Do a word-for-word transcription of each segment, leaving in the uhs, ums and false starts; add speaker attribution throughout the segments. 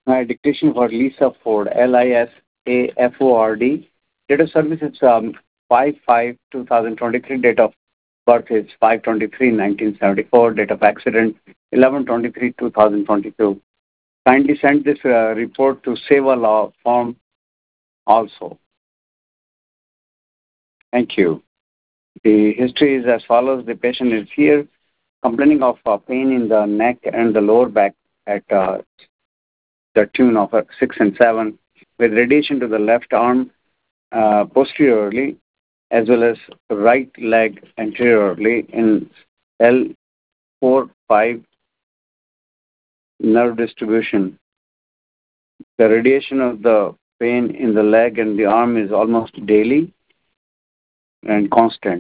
Speaker 1: My dictation for Lisa Ford, L I S A F O R D. Date of service is um, five five twenty twenty-three. Date of birth is five twenty-three nineteen seventy-four. Date of accident eleven twenty-three twenty twenty-two. Kindly send this uh, report to Seva Law Firm also. Thank you. The history is as follows. The patient is here complaining of uh, pain in the neck and the lower back at uh, the tune of uh, six and seven, with radiation to the left arm uh, posteriorly as well as right leg anteriorly in L four five nerve distribution. The radiation of the pain in the leg and the arm is almost daily and constant.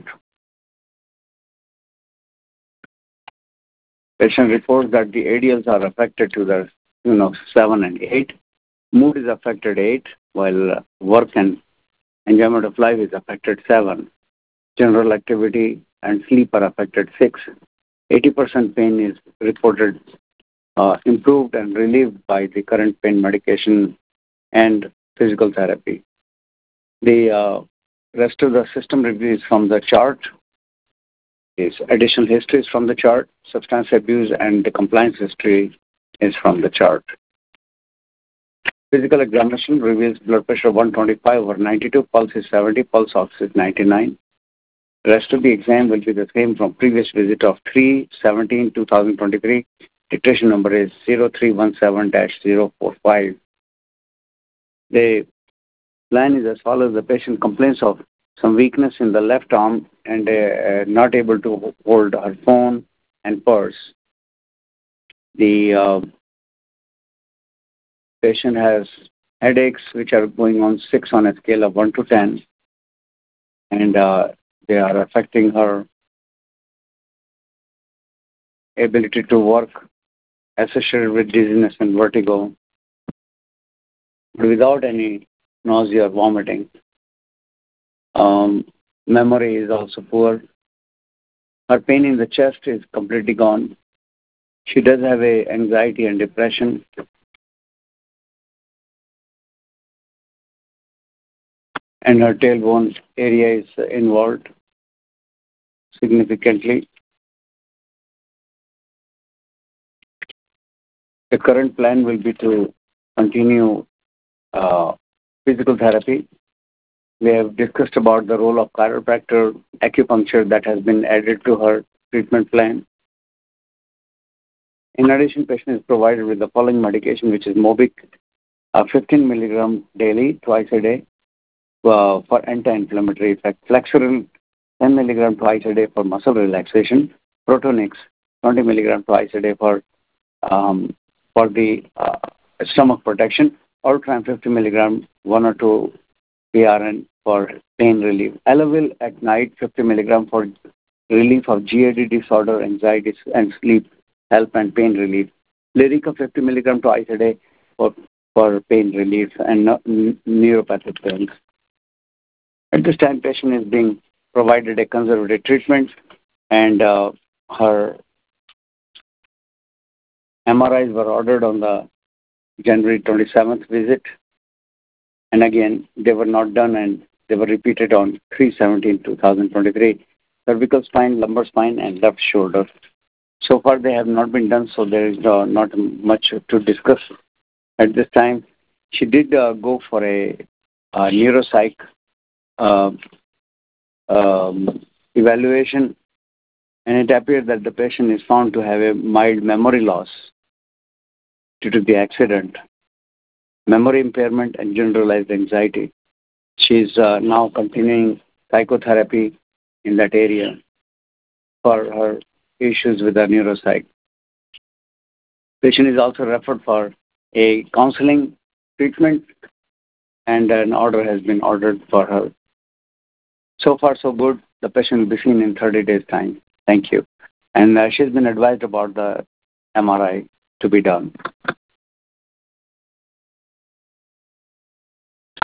Speaker 1: Patient reports that the A D Ls are affected to the tune of seven and eight. Mood is affected eight, while work and enjoyment of life is affected seven. General activity and sleep are affected six. eighty percent pain is reported uh, improved and relieved by the current pain medication and physical therapy. The uh, rest of the system review is from the chart. Is additional history is from the chart. Substance abuse and the compliance history is from the chart. Physical examination reveals blood pressure one twenty-five over ninety-two, pulse is seventy, pulse ox is ninety-nine. The rest of the exam will be the same from previous visit of three seventeen twenty twenty-three. Titration number is zero three one seven dash zero four five. The plan is as follows. The patient complains of some weakness in the left arm and uh, not able to hold her phone and purse. The uh, patient has headaches which are going on six on a scale of one to ten, and uh, they are affecting her ability to work, associated with dizziness and vertigo, but without any nausea or vomiting. Um, memory is also poor. Her pain in the chest is completely gone. She does have a anxiety and depression. And her tailbone area is involved significantly. The current plan will be to continue uh, physical therapy. We have discussed about the role of chiropractor, acupuncture that has been added to her treatment plan. In addition, patient is provided with the following medication, which is Mobic, uh, fifteen milligram daily, twice a day, uh, for anti-inflammatory effect. Flexeril, ten milligram twice a day for muscle relaxation. Protonix, twenty milligram twice a day for um, for the uh, stomach protection. Ultram, fifty milligram, one or two P R N for pain relief. Elavil at night, fifty milligram for relief of G A D disorder, anxiety and sleep, help and pain relief. Lyrica, fifty milligram twice a day for, for pain relief and n- neuropathic pain. At this time, patient is being provided a conservative treatment, and uh, her M R Is were ordered on the January twenty-seventh visit, and again, they were not done, and they were repeated on three seventeen twenty twenty-three. Cervical spine, lumbar spine, and left shoulder. So far, they have not been done, so there is uh, not much to discuss at this time. She did uh, go for a, a neuropsych uh, um, evaluation, and it appeared that the patient is found to have a mild memory loss due to the accident, memory impairment, and generalized anxiety. She is uh, now continuing psychotherapy in that area for her issues with her neuropsych. Patient is also referred for a counseling treatment, and an order has been ordered for her. So far, so good. The patient will be seen in thirty days' time. Thank you. And uh, she's been advised about the M R I to be done.